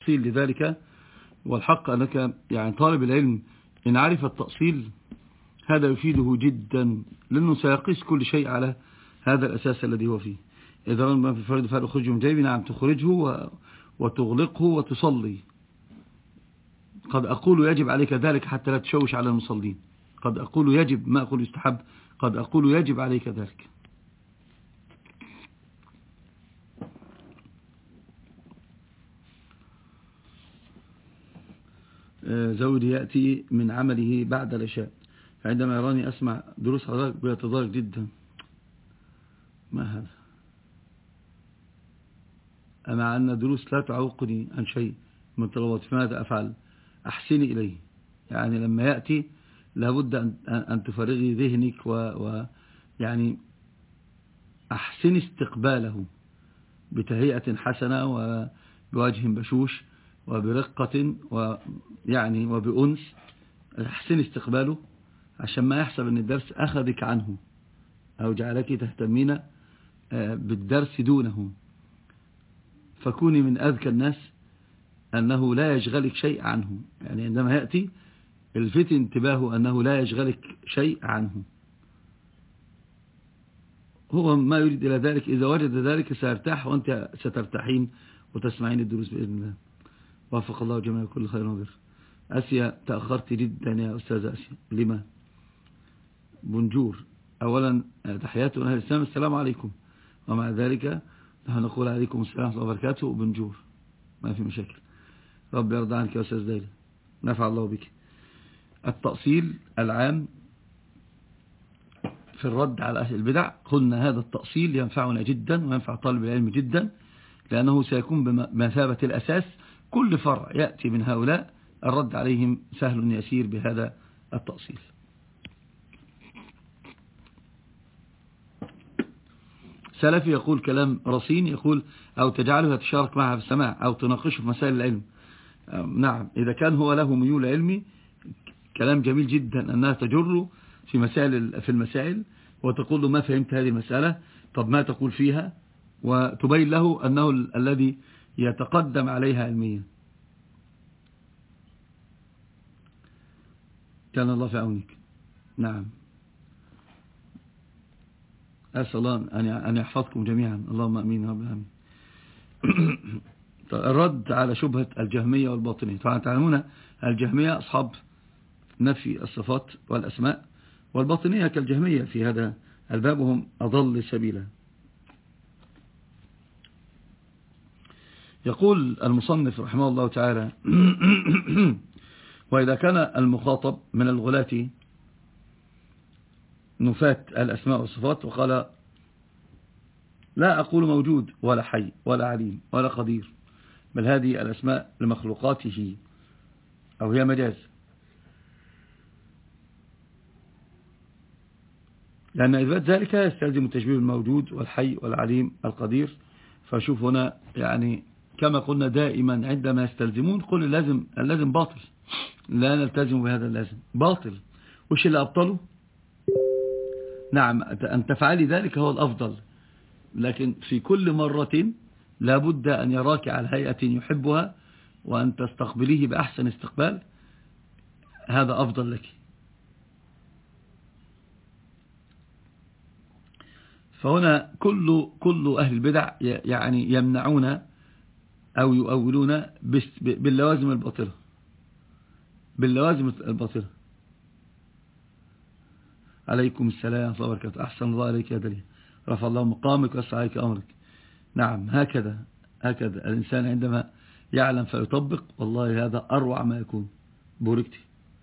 تفصيل لذلك. والحق أنك يعني طالب العلم إن عرف التأصيل هذا يفيده جدا، لأنه سيقيس كل شيء على هذا الأساس الذي هو فيه. إذا رمى في الفرد فأخرجه من جيبه، نعم تخرجه وتغلقه وتصلي. قد أقول يجب عليك ذلك حتى لا تشوش على المصلين. قد أقول يجب، ما أقول يستحب، قد أقول يجب عليك ذلك. زوجي يأتي من عمله بعد العشاء، فعندما يراني أسمع دروس حضرتك بيتضايق جدا. ما هذا؟ مع أن دروس لا تعوقني عن شيء من طلبات، فماذا أفعل؟ أحسني إليه. يعني لما يأتي لابد أن تفرغي ذهنك يعني أحسن استقباله بتهيئة حسنة وبوجه بشوش وبرقة ويعني وبأنس. أحسن استقباله عشان ما يحسب أن الدرس أخذك عنه أو جعلك تهتمين بالدرس دونه. فكوني من أذكى الناس أنه لا يشغلك شيء عنه. يعني عندما يأتي الفت انتباهه أنه لا يشغلك شيء عنه. هو ما يريد إلى ذلك، إذا وجد ذلك سيرتاح وأنت سترتاحين وتسمعين الدروس بإذن الله. وفق الله جميع كل خير وبر. أسيا تأخرت جدا يا أستاذ أسيا. لما؟ بونجور. أولا تحياتنا أهل الإسلام، السلام عليكم. ومع ذلك نحن نقول عليكم السلام ورحمة الله وبركاته وبونجور، ما في مشاكل. رب يرضى عنك يا أستاذ دايلة، نفع الله بك. التأصيل العام في الرد على أهل البدع، قلنا هذا التأصيل ينفعنا جدا وينفع طالب العلم جدا، لأنه سيكون بمثابة الأساس. كل فرع يأتي من هؤلاء الرد عليهم سهل يسير بهذا التأصيل. سلفي يقول كلام رصين، يقول أو تجعله يتشارك معها في السماع أو تناقشه في مسائل العلم. نعم، إذا كان هو له ميول علمي كلام جميل جدا أنها تجر في المسائل وتقول له ما فهمت هذه المسألة، طب ما تقول فيها، وتبين له أنه الذي يتقدم عليها علميا. كان الله في عونك. نعم، أسأل الله أن يحفظكم جميعا، اللهم أمين رب العالمين. الرد على شبهة الجهمية والباطنية. طبعا تعلمون الجهمية أصحاب نفي الصفات والأسماء، والباطنية كالجهمية في هذا الباب، وهم أضل سبيلا. يقول المصنف رحمه الله تعالى: وإذا كان المخاطب من الغلاة نفاة الأسماء والصفات، وقال لا أقول موجود ولا حي ولا عليم ولا قدير، بل هذه الأسماء لمخلوقاته أو هي مجاز، لأن إثبات ذلك يستلزم تشبيه الموجود والحي والعليم القدير. فشوف هنا يعني كما قلنا دائما عندما يستلزمون قل اللازم باطل، لا نلتزم بهذا اللازم، باطل. وش اللي أبطله؟ نعم، أن تفعلي ذلك هو الأفضل، لكن في كل مرة لابد أن يراك على هيئة يحبها وأن تستقبليه بأحسن استقبال، هذا أفضل لك. فهنا كل أهل البدع يعني يمنعون أو يؤولون باللوازم الباطلة، باللوازم الباطلة. عليكم السلام ورحمة الله وبركاته. أحسن الله عليك يا دليل، رفع الله مقامك واسع عليك أمرك. نعم، هكذا الإنسان عندما يعلم فيطبق، والله هذا أروع ما يكون. بوركتي.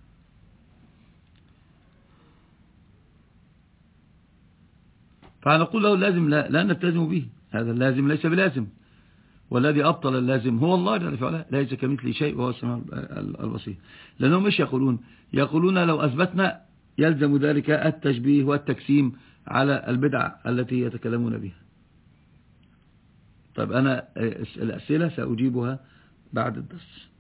فنقول له اللازم لا نلتزم به، هذا اللازم ليس بلازم، والذي أبطل اللازم هو الله جل وعلا، ليس كمثله شيء وهو السميع البصير. لأنهم مش يقولون لو أثبتنا يلزم ذلك التشبيه والتكسيم على البدع التي يتكلمون بها. طيب أنا الأسئلة سأجيبها بعد الدرس.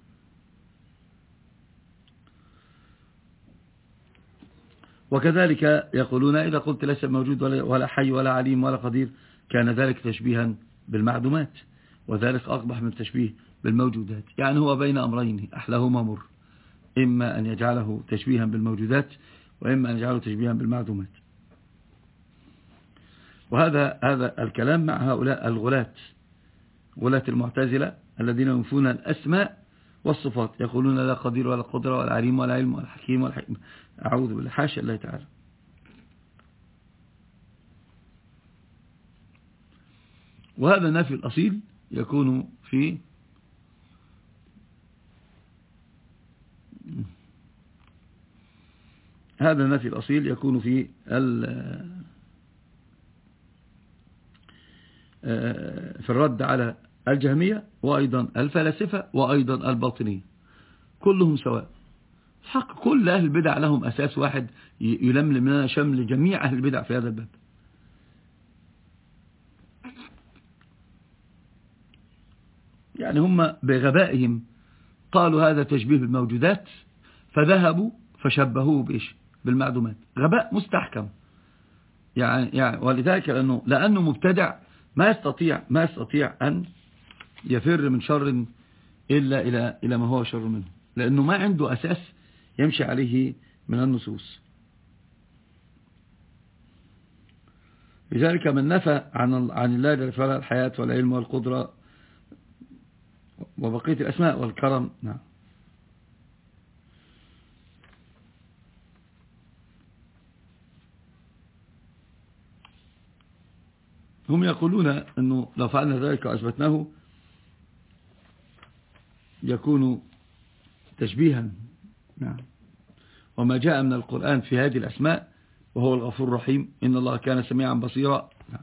وكذلك يقولون إذا قلت ليس موجود ولا حي ولا عليم ولا قدير كان ذلك تشبيها بالمعدومات، وذلك أقبح من التشبيه بالموجودات. يعني هو بين أمرين أحلاهما مر، إما أن يجعله تشبيها بالموجودات، وإما أن يجعله تشبيها بالمعدومات. وهذا الكلام مع هؤلاء غلاة المعتزلة الذين ينفون الأسماء والصفات، يقولون لا قدير ولا قدرة ولا عليم ولا علم ولا حكيم ولا حكيم. أعوذ بالله، حاشا الله تعالى. وهذا النفي الأصيل يكون في هذا النفي الأصيل يكون في الرد على الجهمية، وأيضا الفلاسفة، وأيضا الباطنية، كلهم سواء. حق كل أهل البدع لهم أساس واحد يلملم لنا شمل جميع أهل البدع في هذا الباب. يعني هم بغبائهم قالوا هذا تشبيه بالموجودات، فذهبوا فشبهوه بإيش؟ بالمعدومات. غباء مستحكم. يعني ولذلك لأنه مبتدع ما يستطيع أن يفر من شر إلا إلى ما هو شر منه، لأنه ما عنده أساس يمشي عليه من النصوص. لذلك من نفى عن الله جل وعلا الحياة والعلم والقدرة وبقية الأسماء والكرم. نعم. هم يقولون أنه لو فعلنا ذلك وأثبتناه يكون تشبيها. نعم. وما جاء من القرآن في هذه الأسماء وهو الغفور الرحيم، إن الله كان سميعا بصيرا. نعم.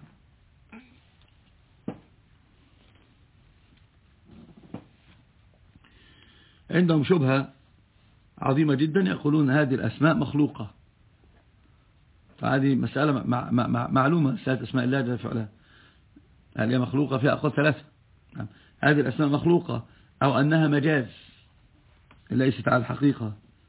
عندهم شبهة عظيمة جدا، يقولون هذه الأسماء مخلوقة. فهذه مسألة معلومة. مسألة أسماء الله جل وعلا هل هي مخلوقة؟ فيها أقوال ثلاثة. نعم. هذه الأسماء مخلوقة أو أنها مجاز ليست على الحقيقة.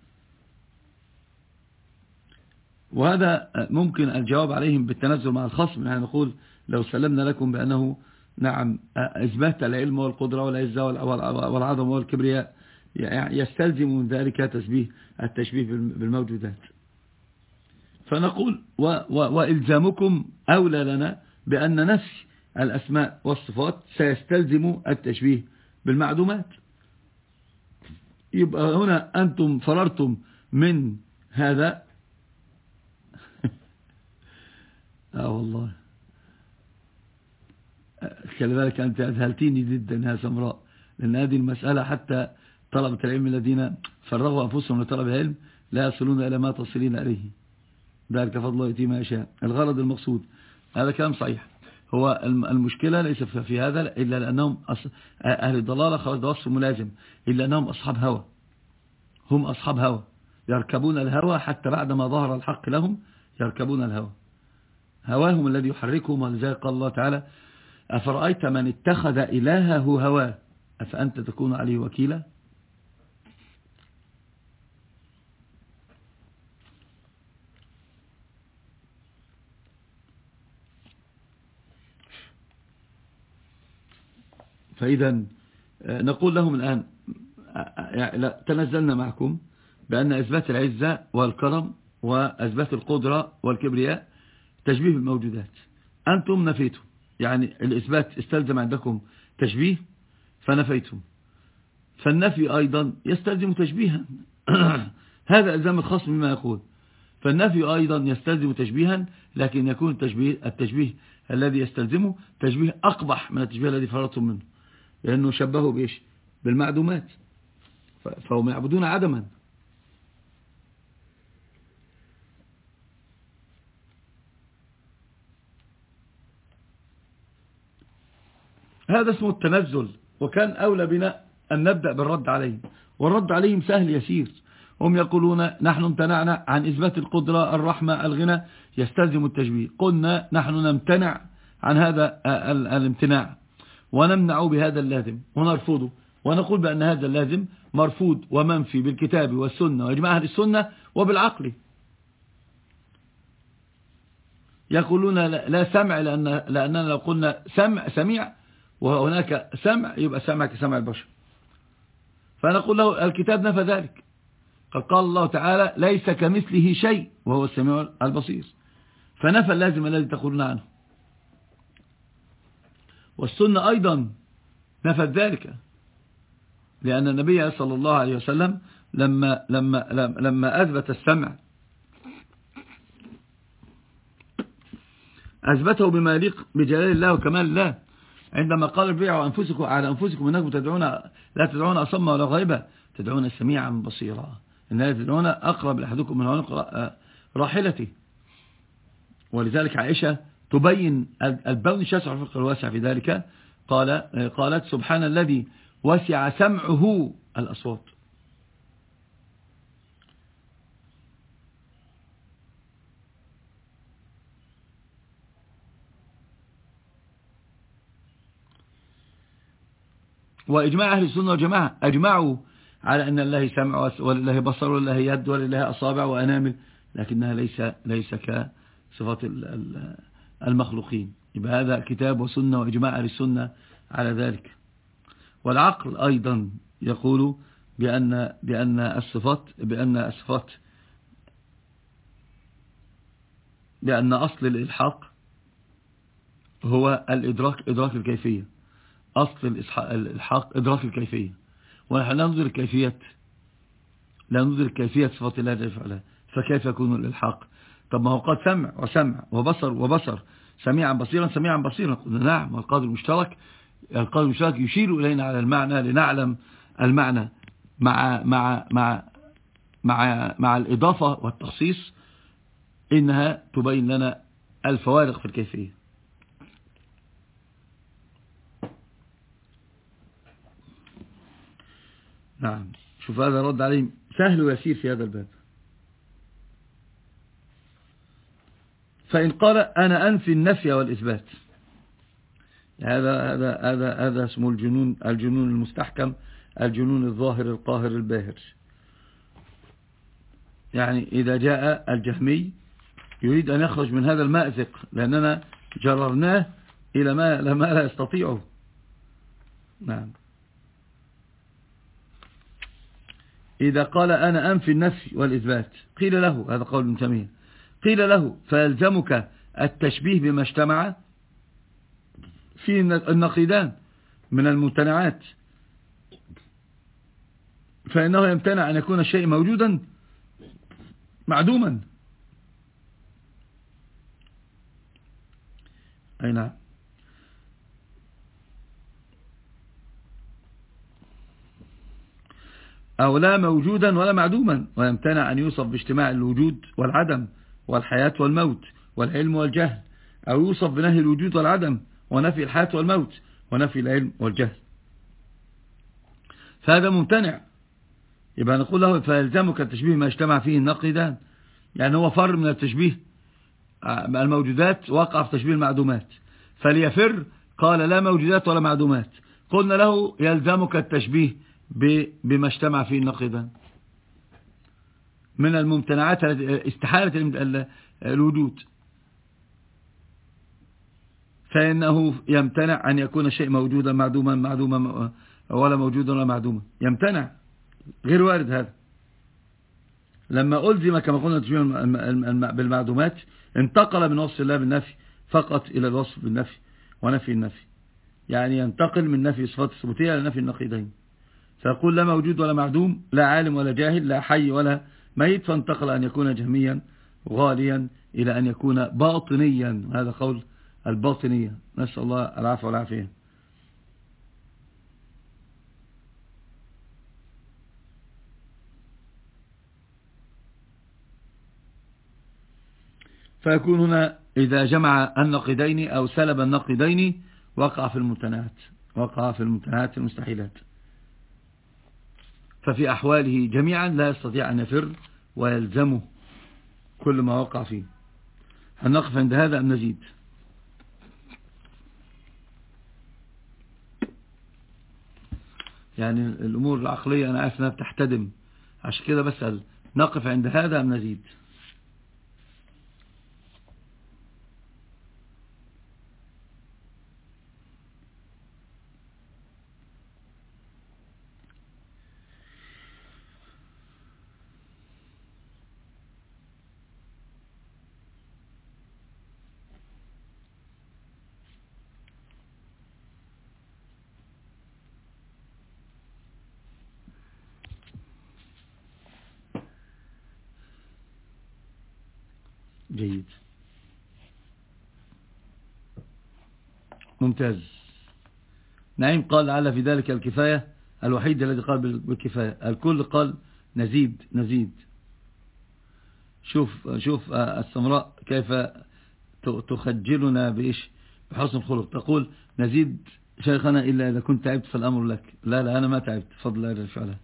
وهذا ممكن الجواب عليهم بالتنزل مع الخصم. يعني نقول لو سلمنا لكم بأنه نعم إثبات العلم والقدرة والعزة والعظمة والكبرياء يستلزم من ذلك التشبيه بالموجودات، فنقول وإلزامكم أولى لنا بأن نفي الأسماء والصفات سيستلزم التشبيه بالمعدومات. يبقى هنا أنتم فررتم من هذا. والله خلي بالك أنت أذهلتيني جدا يا سمراء، لأن هذه المسألة حتى طلبة العلم الذين فرغوا أنفسهم لطلب العلم لا يصلون إلى ما تصلين إليه، ذلك فضل الله يؤتيه ما يشاء. الغرض المقصود هذا كلام صحيح. هو المشكلة ليس في هذا إلا لأنهم أهل الضلالة، خلاص ده وصف ملازم، إلا أنهم أصحاب هوى. هم أصحاب هوى يركبون الهوى حتى بعدما ظهر الحق لهم يركبون الهوى، هواهم الذي يحركهم. ولذلك قال الله تعالى أفرأيت من اتخذ إلهه هواه أفأنت تكون عليه وكيلا. فإذا نقول لهم الآن تنزلنا معكم بأن إثبات العزة والكرم وإثبات القدرة والكبرياء تشبيه بالموجودات. أنتم نفيتم، يعني الإثبات استلزم عندكم تشبيه فنفيتم، فالنفي أيضا يستلزم تشبيها. هذا إلزام الخصم مما يقول. فالنفي أيضا يستلزم تشبيها، لكن يكون التشبيه الذي يستلزمه تشبيه أقبح من التشبيه الذي فرطتم منه، لأنه شبهه بإيش؟ بالمعدومات، فهم يعبدون عدما. هذا اسمه التنزل، وكان أولى بنا أن نبدأ بالرد عليهم، والرد عليهم سهل يسير. هم يقولون نحن امتنعنا عن إثبات القدرة الرحمة الغنى يستلزم التشبيه. قلنا نحن نمتنع عن هذا الامتناع ونمنع بهذا اللازم ونرفضه، ونقول بأن هذا اللازم مرفوض ومنفي بالكتاب والسنة وإجماع أهل السنة وبالعقل. يقولون لا سمع لأننا لو قلنا سميع وهناك سمع يبقى سمع كسمع البشر، فنقول له الكتاب نفى ذلك. قال الله تعالى ليس كمثله شيء وهو السميع البصير، فنفى اللازم الذي تقولون عنه. والسنة أيضا نفت ذلك، لأن النبي صلى الله عليه وسلم لما أثبت السمع أثبته بما يليق بجلال الله وكمال الله، عندما قال اربعوا أنفسكم على أنفسكم إنكم لا تدعون أصم ولا غيبة، تدعون سميعا بصيرا، إن لا تدعون أقرب لأحدكم من عنق راحلته. ولذلك عائشة تبين البون الشاسع والفقه الواسع في ذلك، قالت سبحان الذي وسع سمعه الأصوات. وإجماع أهل السنة والجماعة أجمعوا على أن الله سمع ولله بصر ولله يد ولله أصابع وأنامل، لكنها ليس كصفات المخلوقين. يبقى هذا كتاب وسنة وإجماع أهل السنة على ذلك. والعقل أيضا يقول بأن أصل الإلحاق هو إدراك الكيفية. أصل الإلحاق إدراك الكيفية، ونحن لا ندرك كيفية صفات الله جل وعلا، فكيف يكون الإلحاق؟ طب ما هو قد سمع وسمع وبصر سميعا بصيرا. قلنا نعم، القادر المشترك يشير إلينا على المعنى لنعلم المعنى مع الإضافة والتخصيص، إنها تبين لنا الفوارق في الكيفية. نعم، شوف هذا رد عليه سهل ويسير في هذا الباب. فإن قال أنا أنفي النفي والإثبات، هذا اسمه الجنون المستحكم، الجنون الظاهر القاهر الباهر. يعني إذا جاء الجهمي يريد أن يخرج من هذا المأزق، لأننا جررناه إلى ما لا يستطيعه. نعم، إذا قال أنا أنفي النفي والإثبات قيل له، هذا قول ابن تيمية، قيل له فيلزمك التشبيه بما اجتمع فيه النقيضان من الممتنعات، فإنه يمتنع أن يكون الشيء موجودا معدوما. أي نعم. أو لا موجودا ولا معدوما، ويمتنع أن يوصف باجتماع الوجود والعدم والحياة والموت والعلم والجهل، أو يوصف بنهي الوجود والعدم ونفي الحياة والموت ونفي العلم والجهل، فهذا ممتنع. يبقى نقول له فيلزمك التشبيه ما اجتمع فيه النقيضان، يعني هو فر من التشبيه الموجودات وقع في تشبيه المعدومات، فليفر قال لا موجودات ولا معدومات، قلنا له يلزمك التشبيه بما اجتمع فيه النقيضان من الممتنعات استحالة الوجود، فإنه يمتنع أن يكون شيء موجودا معدوما ولا موجودا ولا معدوما، يمتنع، غير وارد هذا. لما ألزم كما قلنا تشبيه بالمعدومات انتقل من وصف الله بالنفي فقط إلى الوصف بالنفي ونفي النفي، يعني ينتقل من نفي صفات الثبوتية إلى نفي النقيضين، فيقول لا موجود ولا معدوم، لا عالم ولا جاهل، لا حي ولا ميت، فانتقل أن يكون جهميا غاليا إلى أن يكون باطنيا، هذا قول الباطنية، نسأل الله العافية والعافية. فيكون هنا إذا جمع النقيضين أو سلب النقيضين وقع في الممتنعات المستحيلات، ففي أحواله جميعا لا يستطيع أن يفر ويلزمه كل ما وقع فيه. هل نقف عند هذا أم نزيد؟ يعني الأمور العقلية أنا عارف أنها بتحتدم، عشان كده بسأل نقف عند هذا أم نزيد؟ جيد، ممتاز. نعيم قال لعل في ذلك الكفاية، الوحيد الذي قال بالكفاية، الكل قال نزيد نزيد. شوف السمراء كيف تخجلنا بإيش، بحسن الخلق. تقول نزيد شيخنا إلا إذا كنت تعبت فالأمر لك. لا أنا ما تعبت، فضل الله جل وعلا.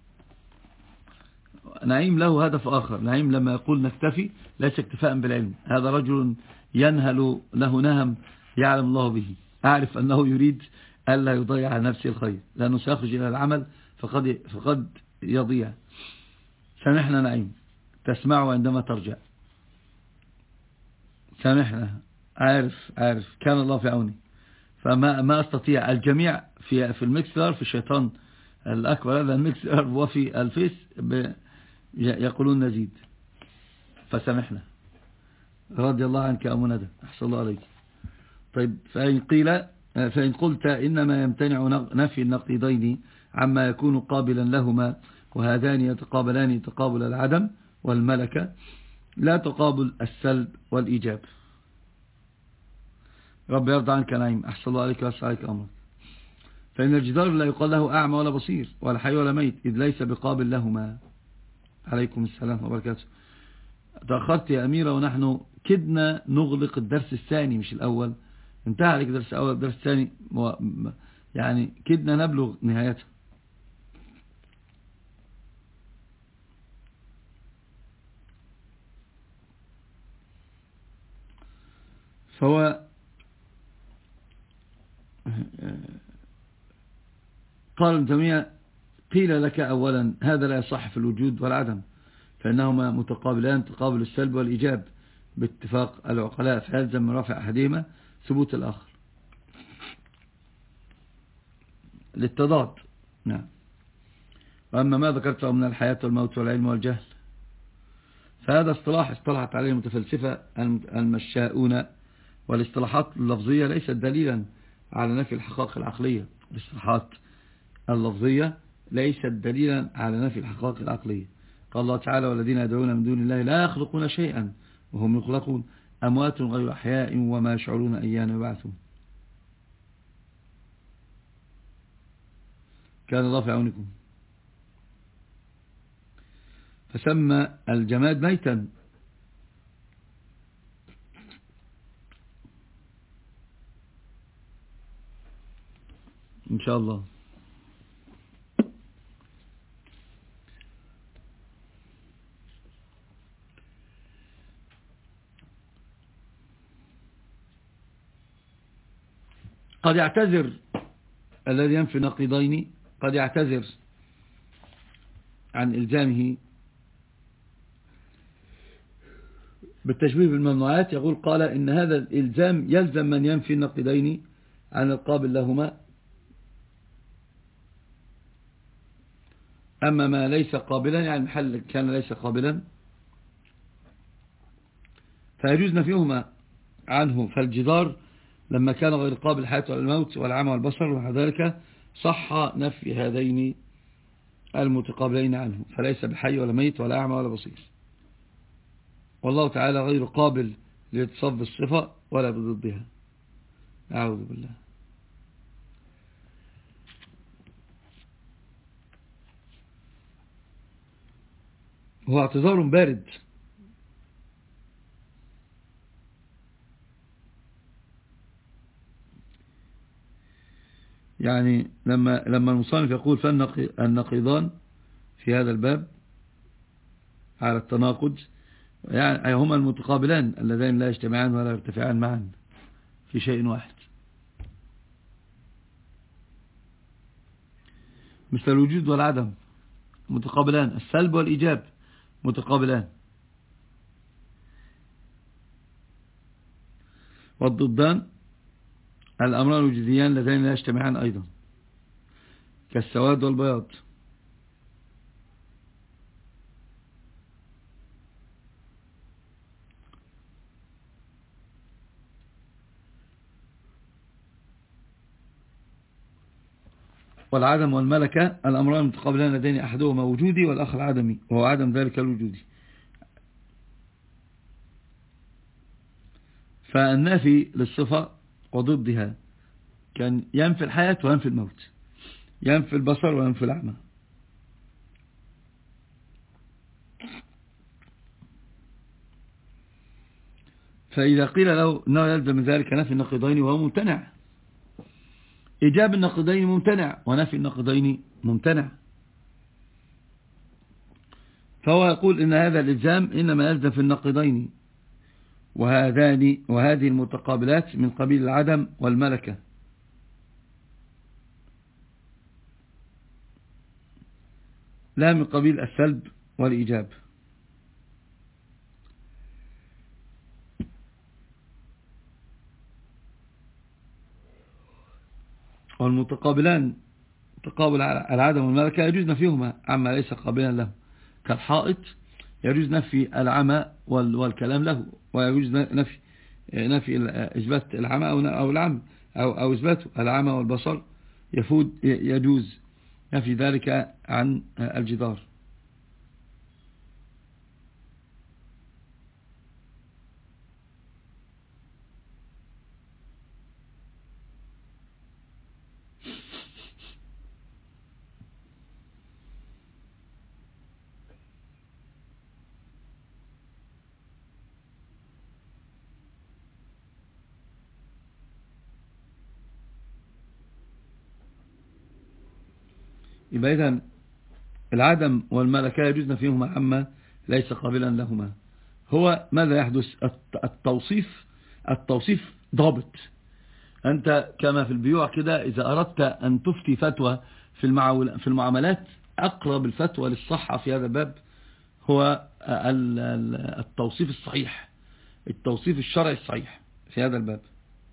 نعيم له هدف آخر. نعيم لما يقول نكتفي ليس اكتفاء بالعلم، هذا رجل ينهل له نهم يعلم الله به. أعرف أنه يريد ألا يضيع على نفسه الخير، لأنه سيخرج إلى العمل فقد يضيع. سامحنا نعيم، تسمعه عندما ترجع. سامحنا، عارف كان الله في عوني. فما أستطيع. الجميع في الميكسر، في الشيطان الأكبر هذا الميكسر وفي الفيس يقولون نزيد، فسامحنا. رضي الله عنك يا أم ندى، أحسن الله عليك. طيب، فإن قلت إنما يمتنع نفي النقيضين عما يكون قابلا لهما، وهذان يتقابلان تقابل العدم والملكة، لا تقابل السلب والإيجاب. رب يرضى عنك نعيم، أحسن الله عليك وأسعى عليك أمرك. فإن الجدار لا يقال له أعمى ولا بصير ولا حي ولا ميت، إذ ليس بقابل لهما. عليكم السلام وبركاته. تأخرت يا أميرة، ونحن كدنا نغلق الدرس الثاني مش الأول. انتهى عليك درس الأول، الدرس الثاني يعني كدنا نبلغ نهايته. فهو قال ابن تيمية: قيل لك أولا هذا لا يصح في الوجود والعدم، فإنهما متقابلان تقابل السلب والإيجاب باتفاق العقلاء، فيلزم من رفع أحدهما ثبوت الآخر للتضاد. نعم. وأما ما ذكرته من الحياة والموت والعلم والجهل، فهذا اصطلحت عليه المتفلسفة المشاؤون، والاصطلاحات اللفظية ليست دليلا على نفي الحقائق العقلية. الاصطلاحات اللفظية ليست دليلا على نفي الحقائق العقلية. قال الله تعالى: والذين يدعون من دون الله لا يخلقون شيئا وهم يخلقون، أموات غير أحياء وما يشعرون أيان يبعثون. كان الله في عونكم. فسمى الجماد ميتا. إن شاء الله. قد يعتذر الذي ينفي النقيضين، قد يعتذر عن إلزامه بالتشبيه بالممنوعات. يقول: قال إن هذا الإلزام يلزم من ينفي النقيضين عن القابل لهما، أما ما ليس قابلا، يعني محل كان ليس قابلا، فيجوز نفيهما عنه. فالجدار لما كان غير قابل الحياة والموت والعمى والبصر وذلك صح نفي هذين المتقابلين عنه، فليس بحي ولا ميت ولا أعمى ولا بصير. والله تعالى غير قابل لاتصاف بالصفة ولا بضدها. أعوذ بالله. هو اعتذار بارد. يعني لما المصنف يقول فالنقيضان في هذا الباب على التناقض، يعني هما المتقابلان اللذين لا يجتمعان ولا يرتفعان معا في شيء واحد، مثل الوجود والعدم متقابلان، السلب والإيجاب متقابلان، والضدان الأمران الوجوديان اللذين لا يجتمعان أيضا، كالسواد والبياض. والعدم والملكة الأمران المتقابلان لدين أحدهما وجودي والآخر عدمي، وهو عدم ذلك الوجودي. فالنافي للصفة وضدها كان ينفي الحياة وينفي الموت، ينفي البصر وينفي الأعمى. فإذا قيل له أنه يلزم من ذلك نفي النقيضين وهو ممتنع، إيجاب النقيضين ممتنع ونفي النقيضين ممتنع، فهو يقول إن هذا الإلزام إنما يلزم في النقيضين، وهذه المتقابلات من قبيل العدم والملكة، لا من قبيل السلب والإيجاب. والمتقابلان تقابل العدم والملكة يجوز نفيهما عما ليس قابلا له، كالحائط يجوز نفي العمى والكلام له، ويجوز نفي إثبات العمى أو العمى أو إثباته. العمى والبصر يجوز نفي ذلك عن الجدار. يبقى إذن العدم والملكة يجوز نفيهما عما ليس قابلا لهما. هو ماذا يحدث؟ التوصيف ضابط. أنت كما في البيوع كده، إذا أردت أن تفتي فتوى في المعاملات، أقرب الفتوى للصحة في هذا الباب هو التوصيف الصحيح، التوصيف الشرعي الصحيح في هذا الباب.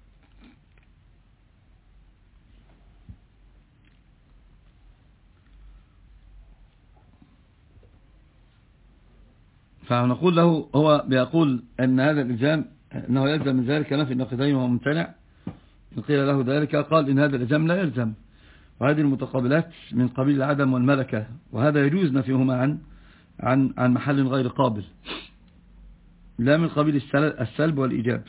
فنقول له، هو بيقول أن هذا الإلزام أنه يلزم من ذلك نفي النقيضين وهو ممتنع. قيل له ذلك قال إن هذا الإلزام لا يلزم، وهذه المتقابلات من قبيل العدم والملكة، وهذا يجوز نفيهما عن محل غير قابل، لا من قبيل السلب والإيجاب.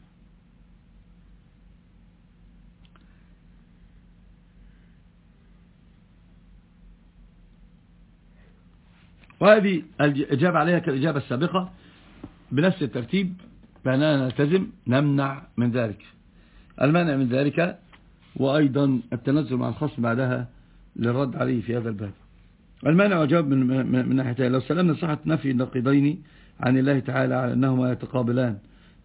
وهذه الإجابة عليها كالإجابة السابقة بنفس الترتيب، بأننا نلتزم نمنع من ذلك، المنع من ذلك وأيضا التنزل مع الخصم بعدها للرد عليه في هذا الباب. المانع وجواب من ناحيتين. لو سلمنا صحة نفي النقيضين عن الله تعالى على أنهما يتقابلان،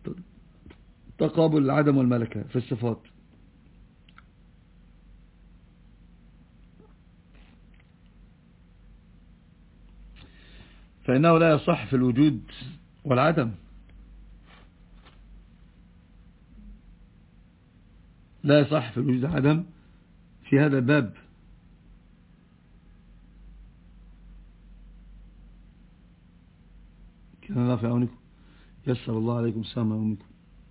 تقابل العدم والملكة في الصفات، فإنه لا يصح في الوجود والعدم، لا يصح في الوجود والعدم في هذا الباب. كان الله في عونكم، يسر الله عليكم السلام عليكم.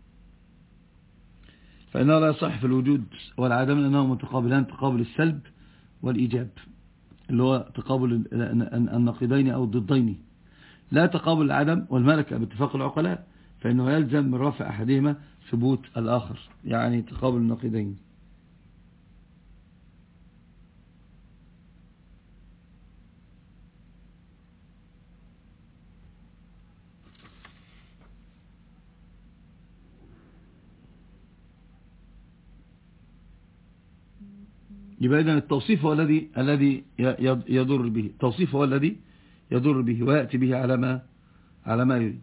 فإنه لا يصح في الوجود والعدم لأنه متقابلان تقابل السلب والإيجاب، اللي هو تقابل النقيضين أو الضدين، لا تقابل العدم والملكة باتفاق العقلاء، فإنه يلزم من رفع أحدهما ثبوت الآخر، يعني تقابل النقيضين. يبقى إذن التوصيف هو الذي يضر به، التوصيف هو الذي يضر به ويأتي به على ما يريد.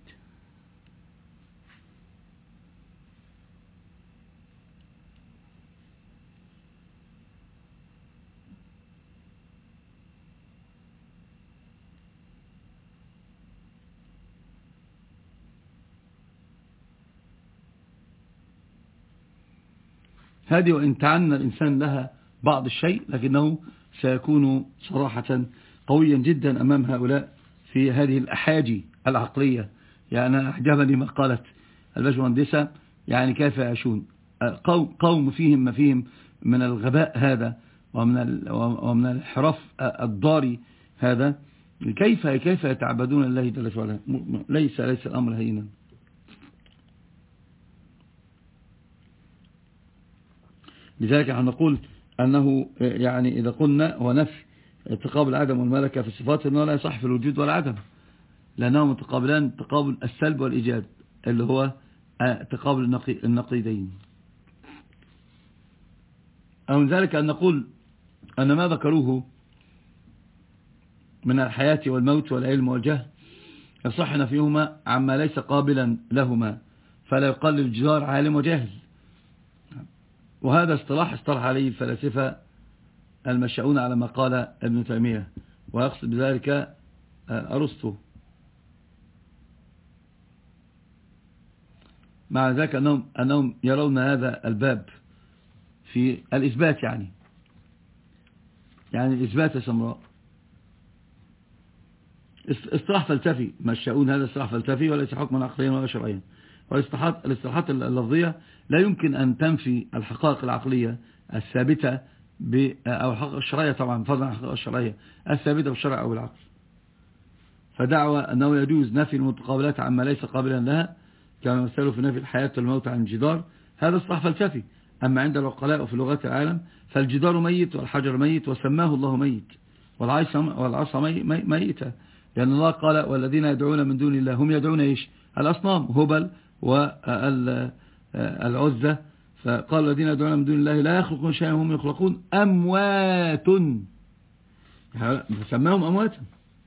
هذه وإن تعنى الإنسان لها بعض الشيء، لكنه سيكون صراحة قويا جدا أمام هؤلاء في هذه الأحاجي العقلية. يعني أعجبني ما قالت الباشمهندسة، يعني كيف يعيشون قوم فيهم ما فيهم من الغباء هذا ومن الانحراف الضاري هذا، كيف يتعبدون الله جل وعلا. ليس الأمر هينا. لذلك نقول أنه يعني إذا قلنا ونفي تقابل العدم والملكة في الصفات أنه لا يصح في الوجود ولا عدم، لأنهم متقابلان تقابل السلب والإيجاد اللي هو تقابل النقيضين. أو من ذلك أن نقول أن ما ذكروه من الحياة والموت والعلم والجهل يصح نفيهما عما ليس قابلا لهما، فلا يقال للجدار عالم وجاهل. وهذا اصطلاح عليه الفلاسفة المشاؤون على ما قال ابن تيمية، ويقصد بذلك أرسطو. مع ذلك أنهم يرون هذا الباب في الإثبات، يعني الإثبات سمراء اصطلاح فلسفي، مشاؤون هذا اصطلاح فلسفي وليس حكما عقليا ولا شرعيا. والاصطلاحات اللفظية لا يمكن أن تنفي الحقائق العقلية الثابتة أو الحقائق الشرعية، طبعا فضلا عن الحقائق الشرعية الثابتة بالشرع أو بالعقل. فدعوى أنه يجوز نفي المتقابلات عما ليس قابلا لها، كما مثلوا في نفي الحياة والموت عن الجدار، هذا اصطلاح فلسفي. أما عند العقلاء وفي لغات العالم فالجدار ميت والحجر ميت وسماه الله ميت، والعصا ميتة، لأن الله قال والذين يدعون من دون الله هم يدعون إيش؟ الأصنام، هبل والعزة. فقال الذين يدعون من دون الله لا يخلقون شيئا هم يخلقون أموات، فسماهم أمواتا.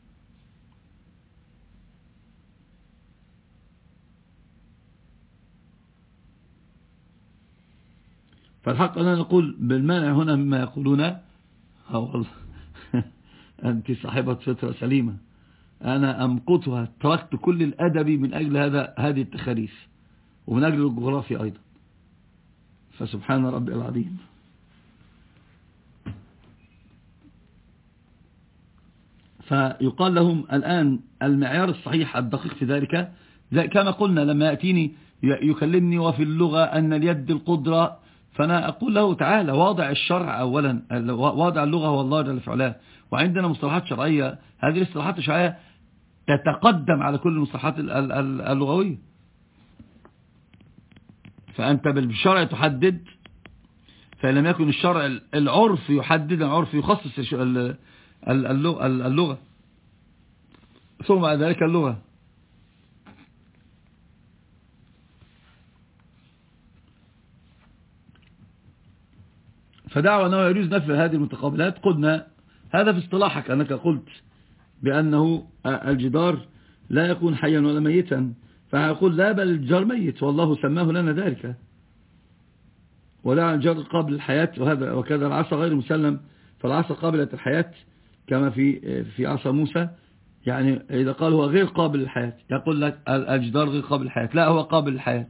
فالحق أننا نقول بالمانع هنا مما يقولون والله أنت صاحبة فطرة سليمة، أنا أمقتها، تركت كل الأدب من أجل هذه التخاريف ومن أجل الجغرافيا أيضا، فسبحان ربي العظيم. فيقال لهم الآن المعيار الصحيح الدقيق في ذلك كما قلنا لما يأتيني يكلمني وفي اللغة أن اليد القدرة، فأنا أقول له تعالى واضع الشرع أولا، واضع اللغة هو الله جل في علاه، وعندنا مصطلحات شرعية، هذه الاصطلاحات الشرعية تتقدم على كل المصطلحات اللغوية. فأنت بالشرع تحدد، فإن لم يكن الشرع العرف يحدد، العرف يخصص اللغة، ثم بعد ذلك اللغة. فدعوى أنه يجوز نفي هذه المتقابلات. قلنا هذا في اصطلاحك أنك قلت بأنه الجدار لا يكون حيا ولا ميتا، فهيقول لا بل الجدار ميت والله سماه لنا ذلك، ولا الجدار قابل الحياة، وكذا العصا غير مسلم، فالعصا قابلة الحياة كما في عصا موسى. يعني إذا قال هو غير قابل للحياة يقول لك الجدار غير قابل للحياة، لا هو قابل للحياة.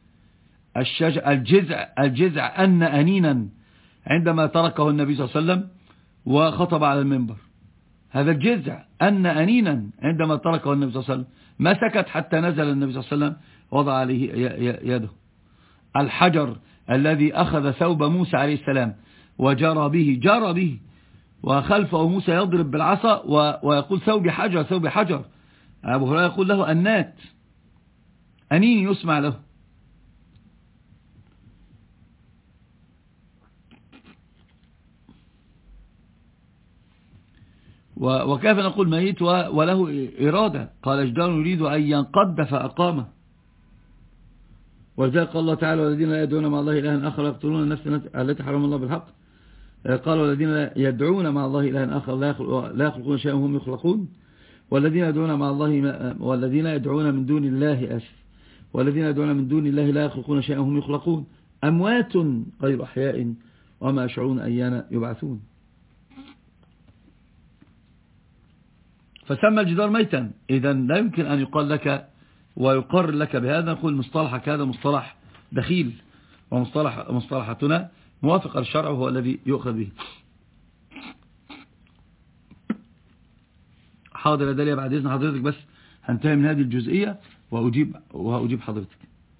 الجزع أن أنينا عندما تركه النبي صلى الله عليه وسلم وخطب على المنبر، هذا الجزع أن أنينا عندما تركه النبي صلى الله عليه وسلم ما سكت حتى نزل النبي صلى الله عليه وسلم وضع عليه يده. الحجر الذي أخذ ثوب موسى عليه السلام وجرى به وخلفه موسى يضرب بالعصا ويقول ثوبي حجر ثوبي حجر، أبو هريرة يقول له أنات، أنين يسمع له. وكيف نقول ميت وله إرادة؟ قال جدار يريد أن ينقض فأقامه. ولذلك قال الله تعالى والذين لا يدعون مع الله إلها آخر يقتلون النفس التي حرم الله بالحق. قال والذين يدعون مع الله إلها آخر لا يخلقون شيئا وهم يخلقون. والذين يدعون مع الله والذين يدعون من دون الله والذين يدعون من دون الله لا يخلقون شيئا وهم يخلقون أموات غير أحياء وما يشعرون أيان يبعثون. فسمى الجدار ميتا، إذا لا يمكن أن يقال لك ويقر لك بهذا. نقول مصطلحك هذا مصطلح دخيل، ومصطلحاتنا موافق للشرع وهو الذي يؤخذ به. حاضر يا داليا، بعد إذن حضرتك بس هنتهي من هذه الجزئية وأجيب حضرتك.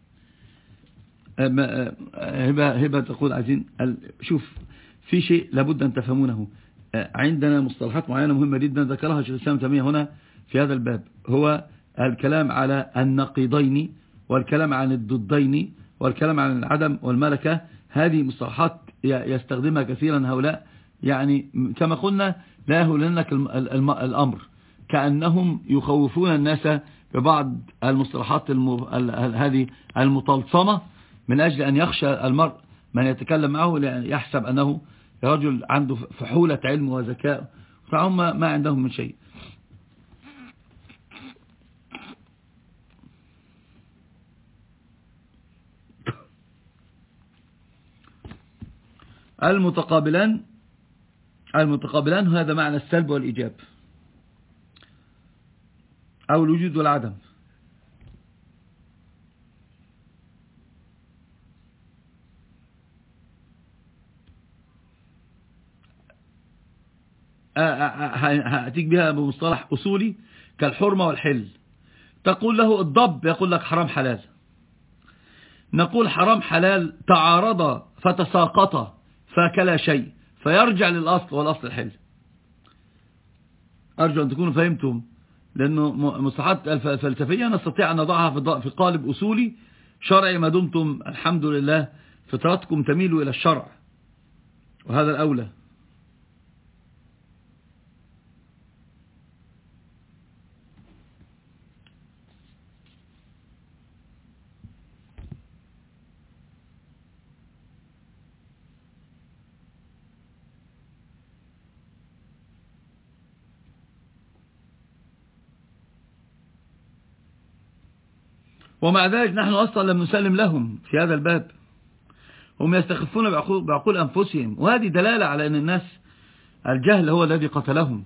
هبة تقول عايزين شوف في شيء لابد أن تفهمونه. عندنا مصطلحات معينة مهمة جدا ذكرها شيخ الإسلام تيمية هنا في هذا الباب، هو الكلام على النقيضين والكلام عن الضدين والكلام عن العدم والملكة. هذه مصطلحات يستخدمها كثيرا هؤلاء، يعني كما قلنا لا يهولنك الأمر، كأنهم يخوفون الناس ببعض المصطلحات هذه المطلسمة من أجل أن يخشى المرء من يتكلم معه يحسب أنه رجل عنده فحولة علم وذكاء، فهم ما عندهم من شيء. المتقابلان هذا معنى السلب والإيجاب أو الوجود والعدم. هأتيك بها بمصطلح أصولي كالحرمة والحل. تقول له الضب، يقول لك حرام حلال. نقول حرام حلال تعارض فتساقط فكلا شيء، فيرجع للأصل والأصل الحل. أرجو أن تكونوا فهمتم، لأنه مصطلحات الفلسفية نستطيع أن نضعها في قالب أصولي شرعي ما دمتم الحمد لله فطرتكم تميل إلى الشرع، وهذا الأولى. ومع ذلك نحن أصلا لم نسلم لهم في هذا الباب، هم يستخفون بعقول أنفسهم، وهذه دلالة على أن الناس الجهل هو الذي قتلهم.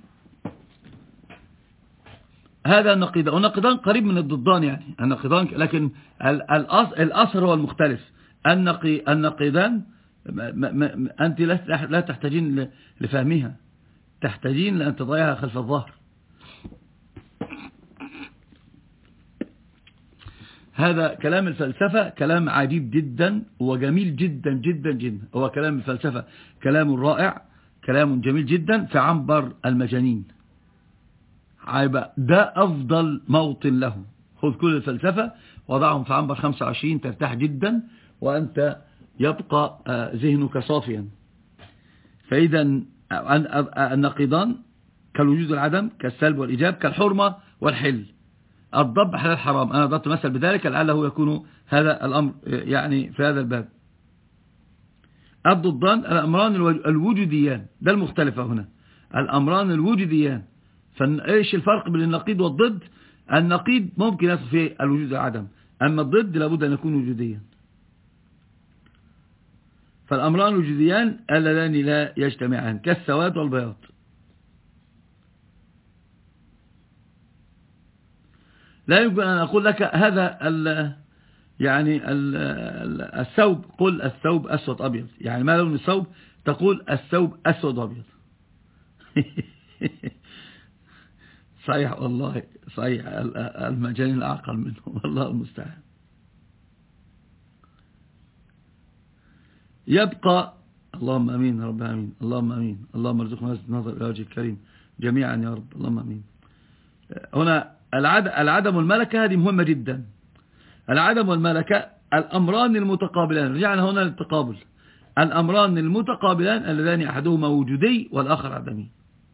هذا النقيضان، والنقيضان قريب من الضدان، يعني النقيضان، لكن الأصل هو المختلف. النقيضان أنت لا تحتاجين لفهمها، تحتاجين لأن تضعيها خلف الظهر. هذا كلام الفلسفة كلام عجيب جدا وجميل جدا جدا جدا. هو كلام الفلسفة كلام رائع، كلام جميل جدا في عنبر المجانين. ده أفضل موطن له. خذ كل الفلسفة وضعهم في عنبر 25 ترتاح جدا، وأنت يبقى ذهنك صافيا. فإذا النقيضان كالوجود والعدم، كالسلب والإيجاب، كالحرمة والحل. الضب حلال حرام، أنا ضبط مثل بذلك لعله يكون هذا الأمر يعني في هذا الباب. الضدان الأمران الوجوديان، ده المختلفة هنا، الأمران الوجوديان. فإيش الفرق بين النقيض والضد؟ النقيض ممكن يصل فيه الوجود والعدم، أما الضد لابد أن يكون وجوديا. فالأمران الوجوديان اللذان لا يجتمعان كالسواد والبياض. لا يمكن أن أقول لك هذا يعني الثوب، قل الثوب أسود أبيض، يعني ما لون الثوب؟ تقول الثوب أسود أبيض. صحيح والله، صحيح، المجانين الأعقل منه، والله المستعان. يبقى اللهم أمين رب العالمين، اللهم أمين، اللهم ارزقنا النظر إلى وجهك الكريم جميعا يا رب، اللهم أمين. هنا العدم والملكة هذه مهمة جدا. العدم والملكة الأمران المتقابلان، رجعنا هنا للتقابل. الأمران المتقابلان اللذان أحدهما وجودي والآخر عدمي،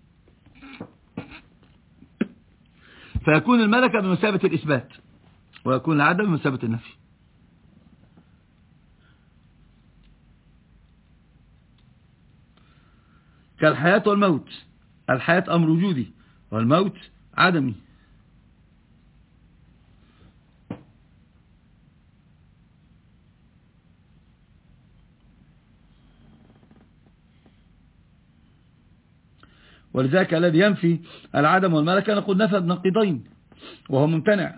فيكون الملكة بمثابة الإثبات، ويكون العدم بمثابة النفي. كالحياة والموت، الحياة أمر وجودي والموت عدمي. ولذلك الذي ينفي العدم والملكة نقول نفى النقيضين وهو ممتنع.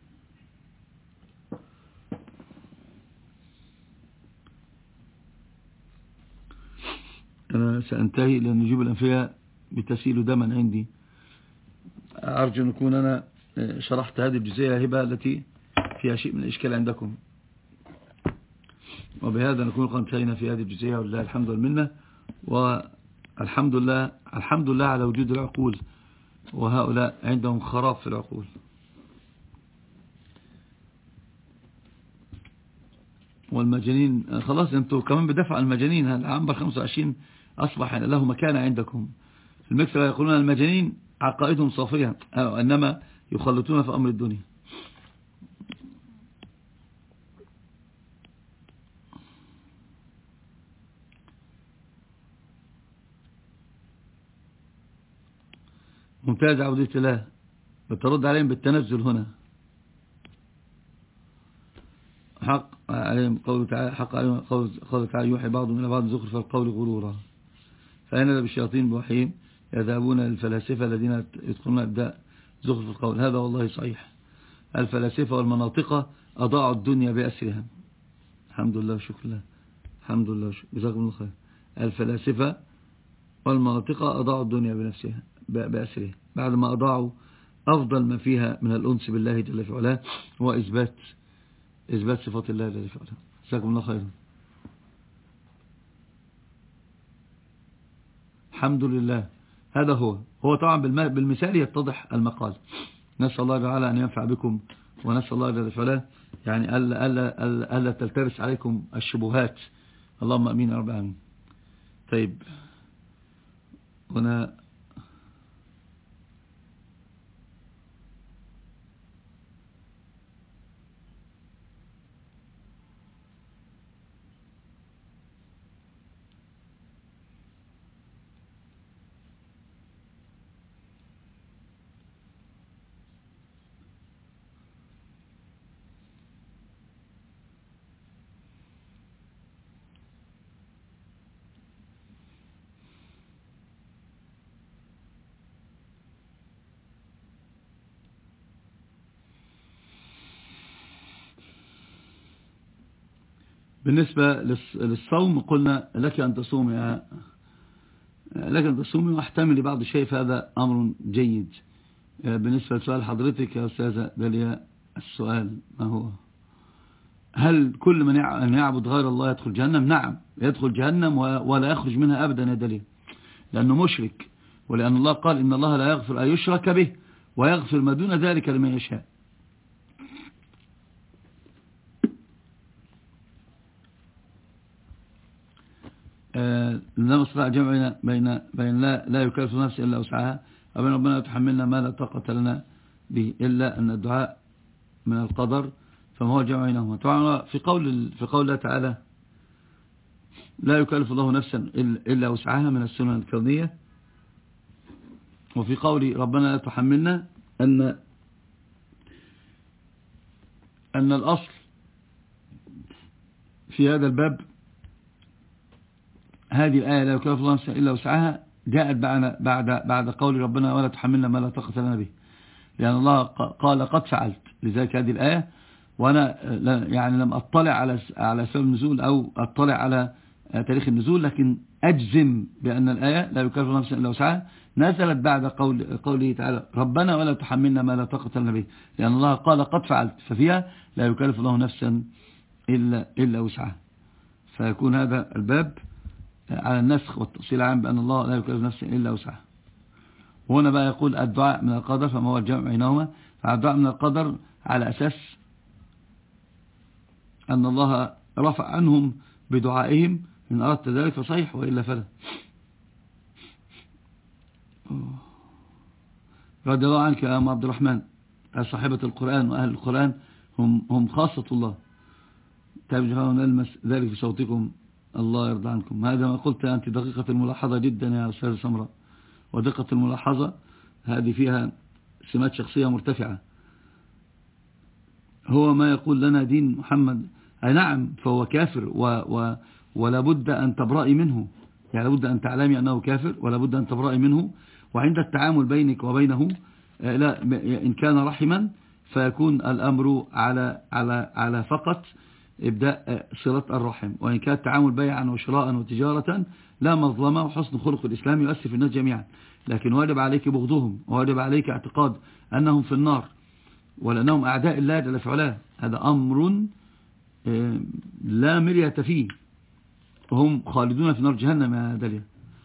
أنا سأنتهي لأن نجيب الأنفية بتسيل دما عندي. أرجو أن أكون أنا شرحت هذه الجزئية هبة التي فيها شيء من الإشكال عندكم، وبهذا نكون قد انتهينا في هذه الجزئية، ولله الحمد والمنة. والحمد لله، الحمد لله على وجود العقول، وهؤلاء عندهم خراب في العقول. والمجانين خلاص انتوا كمان بدفع المجانين. عنبر 25 أصبح له مكانة عندكم. في المكسر يقولون المجانين عقائدهم صافية إنما يخلطون في أمر الدنيا. ممتاز عودة الله. بترد عليهم بالتنزل هنا. حق عليهم قوله تعالى، حق عليهم قوله تعالى يوحي بعضهم إلى بعض زخرف القول غرورا. فأين بالشياطين بوحيهم يذهبون للفلاسفة الذين يدخلون إبداء زخرف القول. هذا والله صحيح. الفلاسفة والمناطق أضاعوا الدنيا بأسرها. الحمد لله وشكر الله. الحمد لله وشكر جزاكم الله خير. الفلاسفة والمناطق أضاعوا الدنيا بنفسها بأسرها بعد ما أضاعوا أفضل ما فيها من الأنس بالله جل في علاه هو إثبات صفات الله جل في علاه. جزاكم الله خيرا. الحمد لله. هذا هو طبعا بالمثال يتضح المقال. نسأل الله تعالى أن ينفع بكم، ونسأل الله جل في علاه يعني ألا تلتبس عليكم الشبهات. اللهم أمين يا رب العالمين. طيب هنا بالنسبة للصوم قلنا لك أن تصومي واحتملي بعض الشيء، فهذا أمر جيد. بالنسبة لسؤال حضرتك يا أستاذة داليا، السؤال ما هو؟ هل كل من يعبد غير الله يدخل جهنم؟ نعم يدخل جهنم ولا يخرج منها أبدا يا داليا، لأنه مشرك، ولأن الله قال إن الله لا يغفر أن يشرك به ويغفر ما دون ذلك لمن يشاء. لما استطاع جمعنا بين لا يكلف نفس إلا وسعها وبين ربنا يتحملنا ما لا طاقة لنا به إلا أن الدعاء من القدر، فما هو جمع بينهما. طبعا في قول الله تعالى لا يكلف الله نفسا إلا وسعها من السنن الكونية، وفي قول ربنا لا تحملنا أن الأصل في هذا الباب هذه الآية لا يكلف الله نفسا إلا وسعها جاءت بعد قول ربنا ولا تحملنا ما لا طاقة لنا به، لأن الله قال قد فعلت. لذلك هذه الآية، وأنا يعني لم أطلع على سبب النزول أو أطلع على تاريخ النزول، لكن أجزم بأن الآية لا يكلف الله نفسا إلا وسعها نزلت بعد قوله تعالى ربنا ولا تحملنا ما لا طاقة لنا به، لأن الله قال قد فعلت، ففيها لا يكلف الله نفسا إلا وسعها. فيكون هذا الباب على النسخ والتفصيل العام بأن الله لا يكلف نفسا إلا وسعها. وهنا بقى يقول الدعاء من القدر فما هو الجمع بينهما. فالدعاء من القدر على أساس أن الله رفع عنهم بدعائهم، إن أردت ذلك فصحيح وإلا فلا. رضي الله عنك يا أم عبد الرحمن، صاحبة القرآن وأهل القرآن هم خاصة الله، تبجحون نلمس ذلك في صوتكم، الله يرضى عنكم. هذا ما قلت أنت دقيقة الملاحظة جدا يا أستاذ سمرة، ودقة الملاحظة هذه فيها سمات شخصية مرتفعة. هو ما يقول لنا دين محمد نعم فهو كافر ولا بد أن تبرئي منه، يعني لابد أن تعلمي أنه كافر ولا بد أن تبرئي منه. وعند التعامل بينك وبينه لا إن كان رحما فيكون الأمر على فقط إبداء صلة الرحم، وإن كان التعامل بيعا وشراء وتجارة لا مظلمة، وحسن خلق الإسلام يؤسف الناس جميعا. لكن واجب عليك بغضهم، وواجب عليك اعتقاد أنهم في النار ولأنهم أعداء الله جل في علاه. هذا أمر لا مرية فيه، وهم خالدون في نار جهنم يا داليا.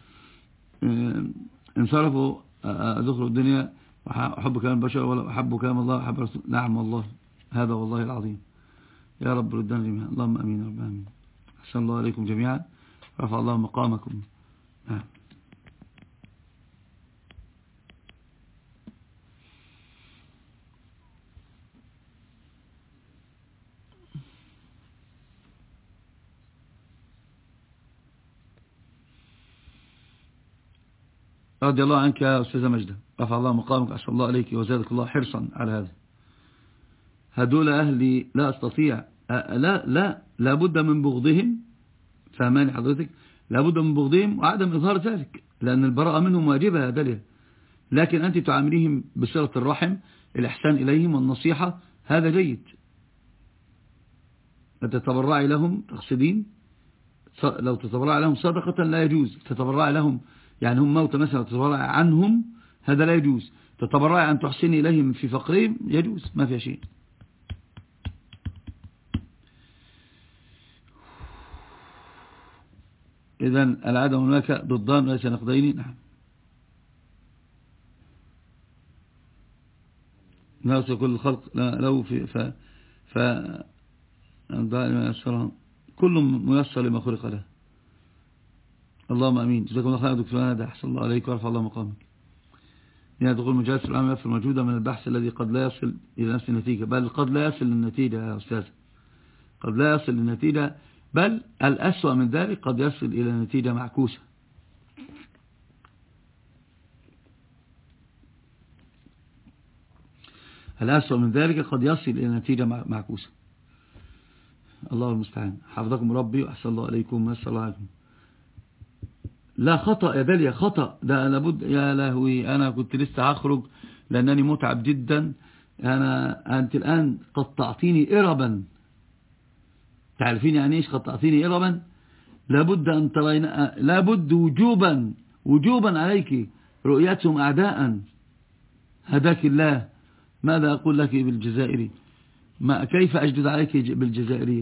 انصرفوا ذكروا الدنيا وحب كلام البشر ولا أحب كلام الله وحب رسول. نعم والله، هذا والله العظيم. يا رب ردنا جميعا. اللهم أمين رب آمين. أحسن الله عليكم جميعا، رفع الله مقامكم. رضي الله عنك يا أستاذة مجدة، رفع الله مقامك، أحسن الله عليك وزادك الله حرصا على هذا. هدول أهلي لا أستطيع، لا بد من بغضهم، فهماني حضرتك؟ لا بد من بغضهم وعدم إظهار ذلك، لأن البراءة منهم واجبة يا داليا. لكن أنت تعامليهم بصلة الرحم، الإحسان إليهم والنصيحة، هذا جيد. تتبرعي لهم تقصدين، لو تتبرعي لهم صدقة لا يجوز. تتبرعي لهم يعني هم موتى مثلا، تتبرعي عنهم هذا لا يجوز. تتبرعي أن تحسني إليهم في فقرهم يجوز، ما في شيء. إذن العادة هناك ضدان وليس نقدين. نعم. ناصر كل الخلق لو كل ميسر لما خلق له. اللهم أمين. جزاكم الله خير دكتور هذا، أحسن الله عليك ورفع الله مقامك. يعني تقول مجالس العمل في الموجودة من البحث الذي قد لا يصل إلى نفس النتيجة، بل قد لا يصل للنتيجة يا أستاذ، قد لا يصل للنتيجة، بل الأسوأ من ذلك قد يصل إلى نتيجة معكوسة. الأسوأ من ذلك قد يصل إلى نتيجة معكوسة. الله المستعان. حفظكم ربي وأحسن الله عليكم وأحسن الله عليكم. لا خطأ يا داليا، خطأ ده لابد. يا لهوي، أنا كنت لسه هخرج لأنني متعب جدا. أنت الآن قد تعطيني إربا. تعرفين يعني إيش قد تعطيني إربا؟ لابد أن ترين، لابد وجوبا عليك رؤيتهم أعداء. هداك الله. ماذا أقول لك بالجزائري؟ كيف أجدد عليك بالجزائرية؟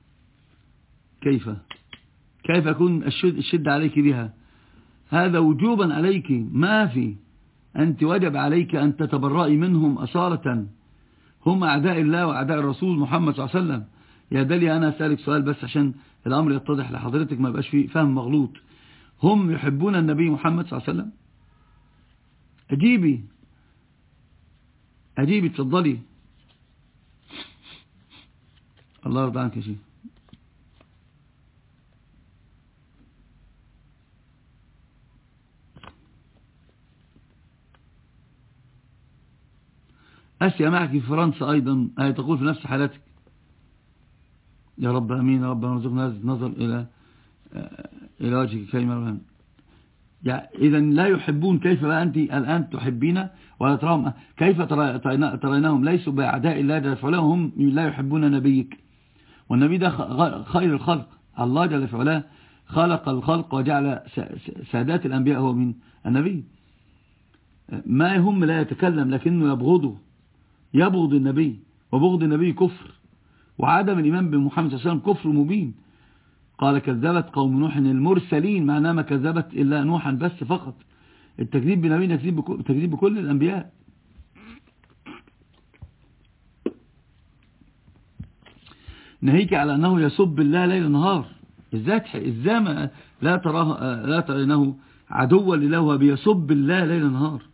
كيف أكون الشد عليك بها؟ هذا وجوبا عليك، ما في. أنت وجب عليك أن تتبرئي منهم أصالة. هم أعداء الله وأعداء الرسول محمد صلى الله عليه وسلم. يا داليا أنا أسألك سؤال بس عشان الأمر يتضح لحضرتك، ما يبقاش فيه فهم مغلوط. هم يحبون النبي محمد صلى الله عليه وسلم؟ أجيبي تفضلي. الله يرضى عنك يا شيخ. أسيا معك في فرنسا أيضا، هي تقول في نفس حالتك. يا رب أمين. يا رب نرزقنا هذا النظر إلى وجهك كريم. يعني إذا لا يحبون. كيف بقى أنت الآن تحبين ولا تراهم؟ كيف ترينهم ليسوا بأعداء الله جل وعلا، هم لا يحبون نبيك؟ والنبي ده خير الخلق. الله جل وعلا خلق الخلق وجعل سادات الأنبياء هو من النبي. ما هم لا يتكلم لكنه يبغض النبي، وبغض النبي كفر، وعدم الإيمان بمحمد صلى الله عليه وسلم كفر مبين. قال كذبت قوم نوح المرسلين، معناه ما كذبت إلا نوحا بس فقط. التكذيب بنبي تكذيب بكل الأنبياء. نهيك على أنه يسب الله ليل نهار. إزاي ما لا ترينه عدوا لله وبيسب الله ليل نهار؟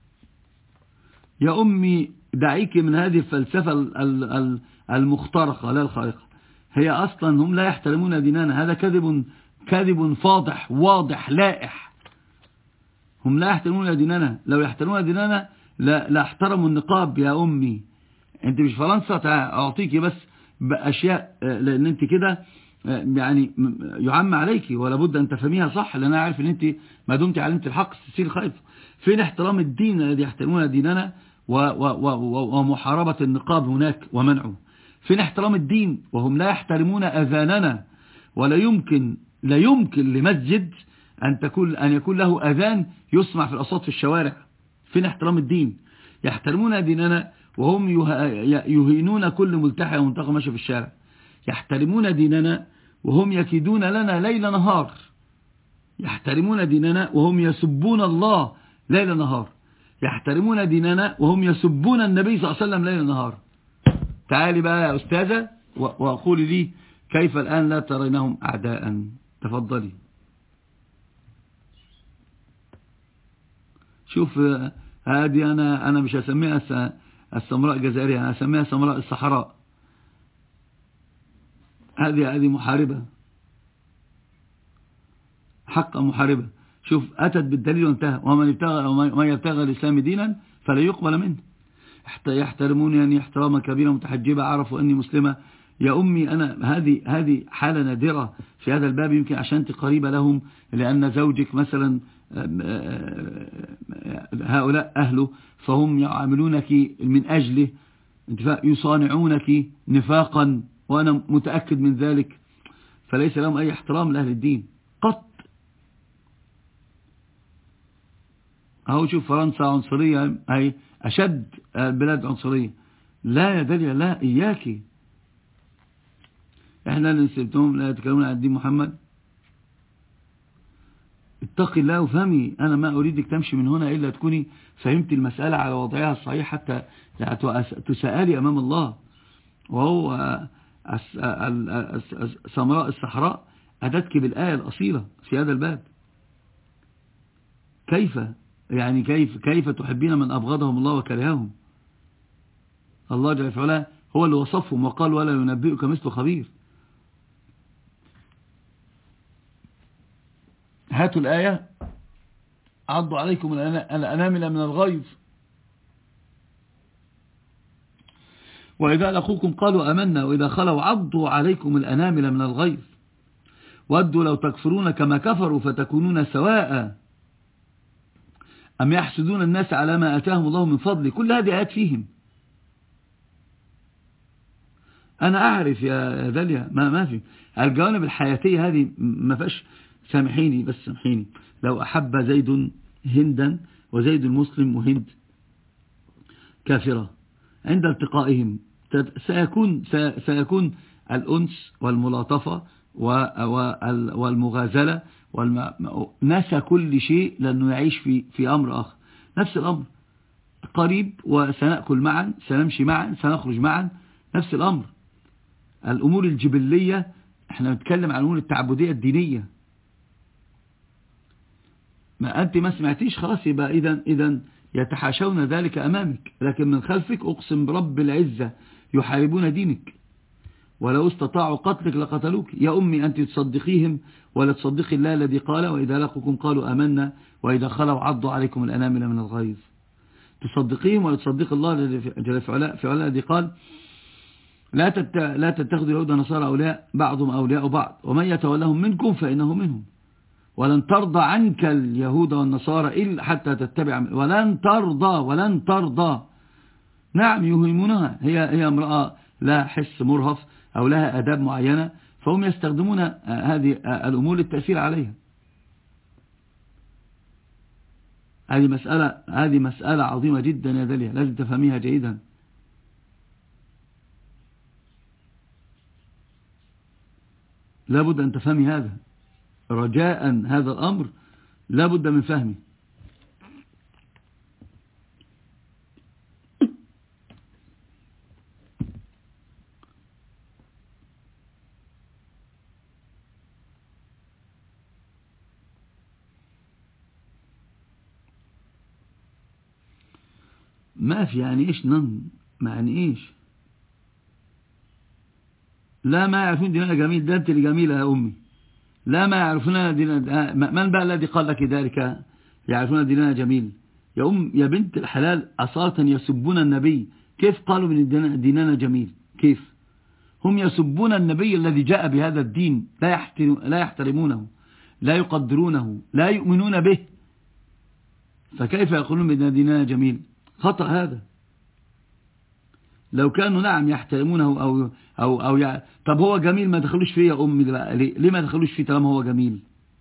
يا أمي دعيك من هذه الفلسفة المخترقة لا الخارقة. هي أصلا هم لا يحترمون ديننا. هذا كذب فاضح واضح لائح. هم لا يحترمون ديننا. لو يحترمون ديننا لا احترموا النقاب. يا أمي أنت مش فرنسا، أعطيك بس بأشياء، لأن أنت كده يعني يعم عليك، ولا بد أن تفهميها صح، لأن أنا عارف أن أنت ما دمت علمت الحق تسير خير. فين احترام الدين الذي يحترمون ديننا ومحاربة النقاب هناك ومنعه؟ فين احترام الدين وهم لا يحترمون أذاننا؟ ولا يمكن لمسجد أن يكون له أذان يسمع في الأصوات في الشوارع. فين احترام الدين؟ يحترمون ديننا وهم يهينون كل ملتحي ومنتقى ماشي في الشارع. يحترمون ديننا وهم يكيدون لنا ليل نهار. يحترمون ديننا وهم يسبون الله ليل نهار. يحترمون ديننا وهم يسبون النبي صلى الله عليه وسلم ليل نهار. تعالي بقى يا أستاذة، وقولي لي كيف الآن لا ترينهم أعداء؟ تفضلي. شوف هذه أنا مش هسميها السمراء الجزائرية، أنا هسميها سمراء الصحراء. هذه محاربة حقا، محاربة. شوف أتت بالدليل وانتهى. ومن يبتغى الإسلام دينا فلا يقبل منه. يحترمونني احتراما كبيرا متحجبة، عرفوا أني مسلمة. يا أمي أنا هذه حالة نادرة في هذا الباب، يمكن عشان أنت قريبة لهم، لأن زوجك مثلا هؤلاء أهله فهم يعاملونك من أجله، يصانعونك نفاقا، وأنا متأكد من ذلك، فليس لهم أي احترام لأهل الدين قط. أهو شوف فرنسا عنصرية، هي أشد البلاد عنصرية. لا يا داليا، لا، إياكي. احنا اللي نسبتهم لا يتكلمون عن دين محمد. اتقي الله وفهمي. أنا ما أريدك تمشي من هنا إلا تكوني فهمت المسألة على وضعها الصحيح، حتى تسألي أمام الله. وهو سمراء الصحراء أتتك بالآية الأصيلة في هذا الباب. كيف تحبين من أبغضهم الله وكرههم؟ الله جل وعلا هو اللي وصفهم وقال ولا ينبئك مثل خبير. هاتوا الآية. عضوا عليكم الأنامل من الغيظ وإذا لقوكم قالوا أمنا وإذا خلوا عضوا عليكم الأنامل من الغيظ ودوا لو تكفرون كما كفروا فتكونون سواء أم يحسدون الناس على ما آتاهم الله من فضله. كل هذه آيات فيهم. أنا أعرف يا داليا ما في الجوانب الحياتية هذه ما فيش. سامحيني بس سامحيني. لو أحب زيد هندا وزيد المسلم وهند كافرة، عند التقائهم سيكون الأنس والملاطفة والمغازلة نسى كل شيء، لأنه يعيش في أمر آخر. نفس الأمر قريب، وسنأكل معا، سنمشي معا، سنخرج معا، نفس الأمر. الأمور الجبلية، احنا نتكلم عن الأمور التعبدية الدينية. ما أنت ما سمعتيش خلاص، يبقى إذن يتحاشون ذلك أمامك، لكن من خلفك أقسم برب العزة يحاربون دينك، ولو استطاعوا قتلك لقتلوك. يا أمي أنت تصدقيهم ولا تصدقي الله الذي قال وإذا لقوكم قالوا أمنا وإذا خلوا عضوا عليكم الأنامل من الغيظ. تصدقيهم ولا تصدق الله جل في علاء الذي قال لا تتخذوا اليهود والنصارى أولياء بعضهم أولياء بعض ومن يتولهم منكم فإنه منهم ولن ترضى عنك اليهود والنصارى إلا حتى تتبع ولن ترضى. نعم يهمونها، هي امرأة لا حس مرهف أو لها أداب معينة، فهم يستخدمون هذه الأمور للتأثير عليها. هذه مسألة عظيمة جدا يا داليا، لازم تفهميها جيدا. لابد أن تفهمي هذا رجاء، هذا الأمر لابد من فهمه. ما في يعني إيش يعني إيش؟ لا ما يعرفون ديننا جميل، ده أنت اللي جميلة يا أمي. لا ما يعرفون ديننا. من بقى الذي قال لك ذلك؟ يعرفون ديننا جميل يا بنت الحلال. أصالة يسبون النبي. كيف قالوا من ديننا جميل؟ كيف هم يسبون النبي الذي جاء بهذا الدين؟ لا يحترمونه، لا يقدرونه، لا يؤمنون به، فكيف يقولون بأن ديننا جميل؟ خطأ هذا. لو كانوا نعم يحترمونه أو طب هو جميل ما دخلوش فيه يا أمي بقى. ليه ما دخلوش فيه طالما هو جميل؟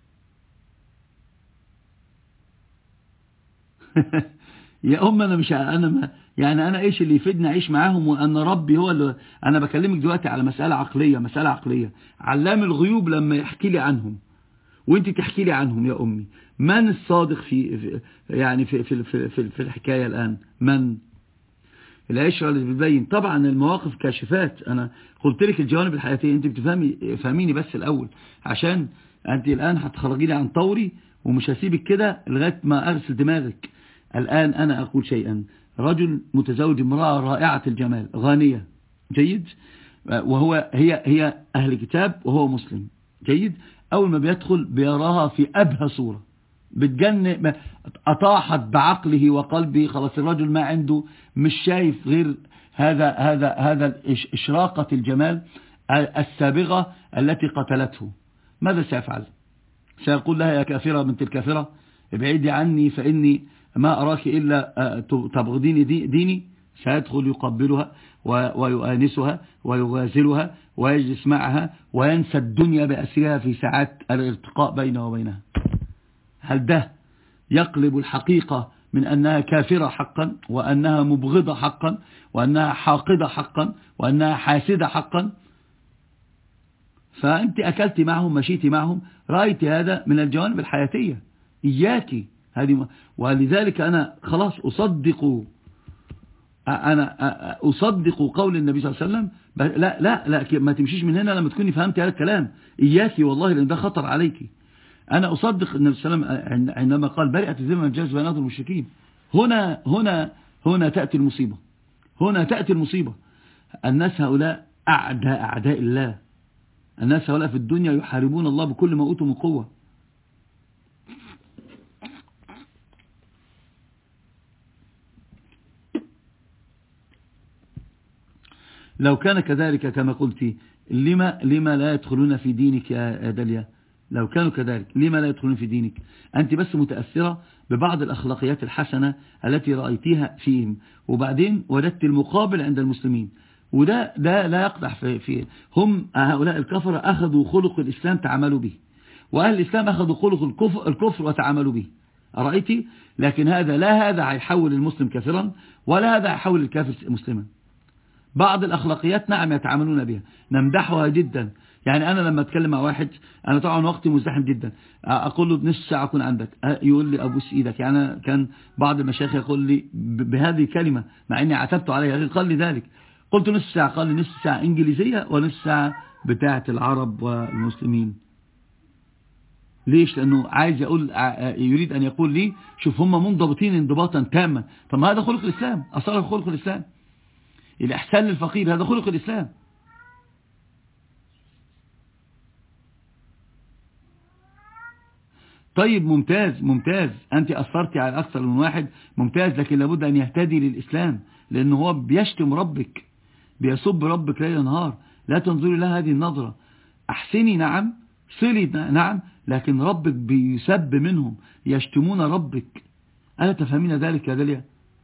يا أم أنا إيش اللي يفيدني أعيش معاهم وأن ربي هو اللي أنا بكلمك دلوقتي على مسألة عقلية. علام الغيوب لما يحكي لي عنهم وانت تحكي لي عنهم يا أمي، من الصادق في الحكاية الآن؟ من العشرة اللي بتبين. طبعا المواقف كاشفات، أنا قلت لك الجوانب الحياتية، أنت فهميني بس الأول، عشان أنت الآن هتخرجي لي عن طوري ومش هسيبك كده لغاية ما أغسل دماغك. الآن أنا أقول شيئا، رجل متزوج امرأة رائعة الجمال غانية جيد، هي أهل كتاب وهو مسلم جيد. أول ما بيدخل بيراها في أبهى صورة بتجن، أطاحت بعقله وقلبه، خلاص الرجل ما عنده، مش شايف غير هذا إشراقة الجمال السابغة التي قتلته. ماذا سيفعل؟ سيقول لها يا كافرة بنت الكافرة ابعدي عني فإني ما أراك إلا تبغضيني ديني. سيدخل يقبلها ويؤانسها ويغازلها ويجلس معها وينسى الدنيا بأسرها في ساعات الارتقاء بينه وبينها. هل ده يقلب الحقيقة من أنها كافرة حقا، وأنها مبغضة حقا، وأنها حاقدة حقا، وأنها حاسدة حقا؟ فأنت أكلت معهم، مشيت معهم، رأيت هذا من الجوانب الحياتية. إياكي هذه، ولذلك أنا خلاص أصدق قول النبي صلى الله عليه وسلم. لا ما تمشيش من هنا لما تكوني فهمت هذا الكلام. إياكي والله لأن ده خطر عليك. أنا أصدق النبي صلى الله عليه وسلم عندما قال برئت الذمة من جاز بيانات المشركين. هنا تأتي المصيبة، هنا تأتي المصيبة. الناس هؤلاء أعداء الله، الناس هؤلاء في الدنيا يحاربون الله بكل ما أوتوا من قوة. لو كان كذلك كما قلت، لما لا يدخلون في دينك يا داليا؟ لو كانوا كذلك لما لا يدخلون في دينك؟ أنت بس متأثرة ببعض الأخلاقيات الحسنة التي رأيتيها فيهم، وبعدين وجدت المقابل عند المسلمين، وده لا يقدح في هم هؤلاء الكفرة أخذوا خلق الإسلام تعاملوا به، وأهل الإسلام أخذوا خلق الكفر وتعاملوا به. أرأيتي؟ لكن هذا هيحول المسلم كافرا، ولا هذا هيحول الكافر مسلما. بعض الأخلاقيات نعم يتعاملون بها، نمدحها جدا. يعني أنا لما أتكلم مع واحد، أنا طبعا وقتي مزدحم جدا، أقول له نصف ساعة أكون عندك، يقول لي أبوس إيدك. يعني كان بعض المشايخ يقول لي بهذه الكلمة مع أني عتبت عليها، قال لي ذلك، قلت نصف ساعة، قال لي نصف ساعة إنجليزية ونصف ساعة بتاعة العرب والمسلمين. ليش؟ لأنه عايز يريد أن يقول لي شوف هم منضبطين انضباطا تاما. طب ما هذا خلق الإسلام، أصلا خلق الإسلام. الإحسان للفقير هذا خلق الإسلام. طيب ممتاز، أنت أثرتي على أكثر من واحد، ممتاز، لكن لابد أن يهتدي للإسلام، لأنه هو بيشتم ربك، بيسب ربك ليل نهار. لا تنظري لها هذه النظرة. أحسني نعم، صلي نعم، لكن ربك بيسب منهم، يشتمون ربك. ألا تفهمين ذلك يا داليا؟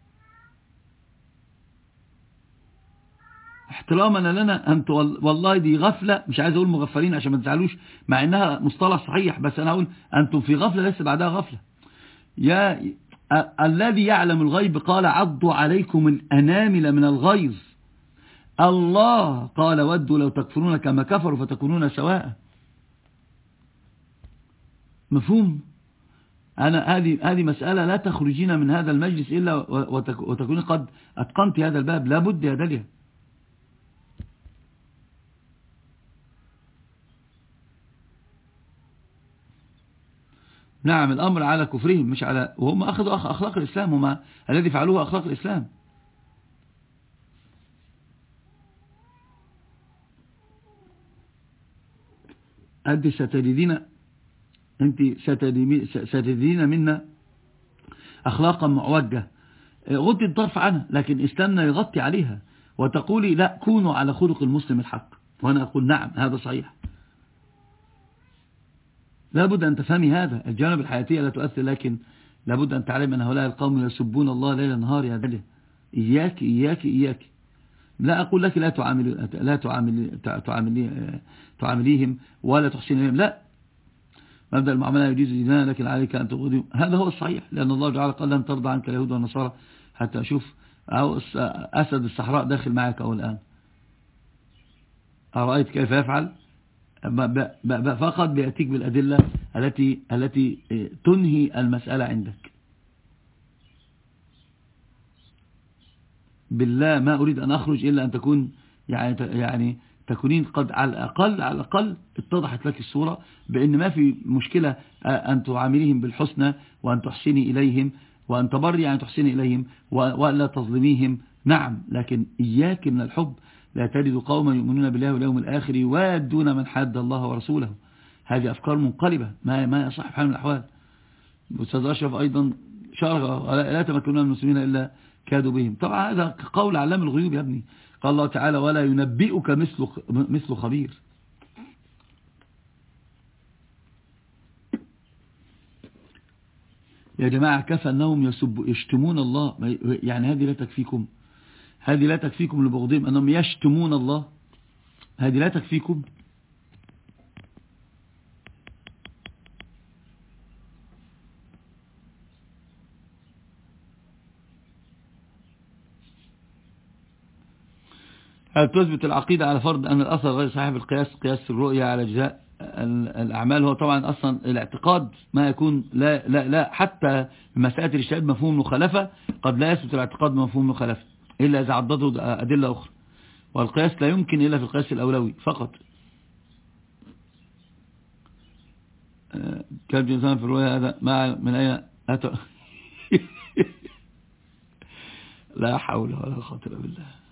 احتراما لنا أنت، والله دي غفلة، مش عايز أقول مغفلين عشان ما تزعلوش، مع إنها مصطلح صحيح، بس أنا أقول أنتم في غفلة ليس بعدها غفلة. الذي يعلم الغيب قال عضوا عليكم الأنامل من الغيظ. الله قال ودوا لو تكفرون كما كفروا فتكونون سواء. مفهوم؟ أنا هذه مسألة لا تخرجين من هذا المجلس إلا وتكوني قد أتقنت هذا الباب. لابد يا داليا. نعم الأمر على كفرهم مش على، وهم أخذوا أخلاق الإسلام، هم الذي فعلوه أخلاق الإسلام. أنت ستجدين منا أخلاقا معوجة، غضي الطرف عنها، لكن إسلامنا يغطي عليها، وتقولي لا كونوا على خلق المسلم الحق، وأنا أقول نعم هذا صحيح. لابد أن تفهمي هذا. الجانب الحياتية لا تؤثر، لكن لابد أن تعلم أن هؤلاء القوم يسبون الله ليل نهار يا داليا. إياك إياك إياك. لا أقول لك لا تعامليهم ولا تحسين إليهم، لا، مبدأ المعاملة يجوز لنا، لكن عليك أن تغضي. هذا هو الصحيح، لأن الله تعالى قال لن ترضى عنك اليهود والنصارى حتى أشوف أسد الصحراء داخل معك أو الآن. أرأيت كيف يفعل؟ فقط بيأتيك بالأدلة التي تنهي المسألة عندك. بالله ما أريد أن أخرج إلا أن تكون يعني تكونين قد على الأقل اتضحت لك الصورة بأن ما في مشكلة أن تعامليهم بالحسنى وأن تحسني إليهم وأن تبري يعني تحسني إليهم ولا تظلميهم. نعم، لكن إياك من الحب. لا تجد قوما يؤمنون بالله واليوم الآخر يوادون من حاد الله ورسوله. هذه أفكار منقلبة ما يصح بحال من الأحوال. أستاذ أشرف أيضا شرغ لا تمكنون المسلمين إلا كادوا بهم. طبعا هذا قول علام الغيوب يا ابني. قال الله تعالى ولا ينبئك مثل خبير. يا جماعة كفى أنهم يشتمون الله، يعني هذه لا تكفيكم؟ هذه لا تكفيكم لبغضهم أنهم يشتمون الله؟ هذه لا تكفيكم؟ هل تثبت العقيدة على فرض أن الأثر غير صحيح بالقياس، قياس الرؤية على أجزاء الأعمال؟ هو طبعا أصلا الاعتقاد ما يكون لا حتى مسألة الاجتهاد مفهوم مخالفة قد لا يثبت الاعتقاد مفهوم مخالفة إلا إذا عضده أدلة أخرى، والقياس لا يمكن إلا في القياس الأولوي فقط. كلب الإنسان في الرؤية هذا من أين أتى؟ لا حول ولا قوة إلا بالله.